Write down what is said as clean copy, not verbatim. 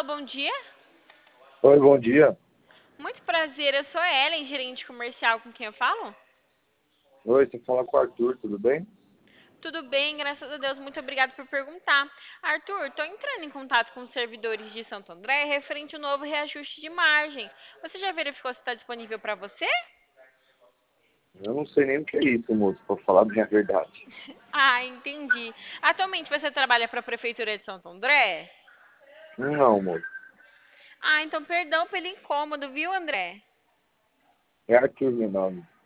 bom dia. Oi, bom dia. Muito prazer, eu sou a Ellen, gerente comercial com quem eu falo. Oi, você fala com o Arthur, tudo bem? Tudo bem, graças a Deus, muito obrigada por perguntar. Arthur, estou entrando em contato com os servidores de Santo André referente ao novo reajuste de margem. Você já verificou se está disponível para você? Eu não sei nem o que é isso, moço, pra falar bem a verdade. Ah, entendi. Atualmente você trabalha para a Prefeitura de Santo André? Não, moço. Ah, então perdão pelo incômodo, viu, André? É Arthur meu nome.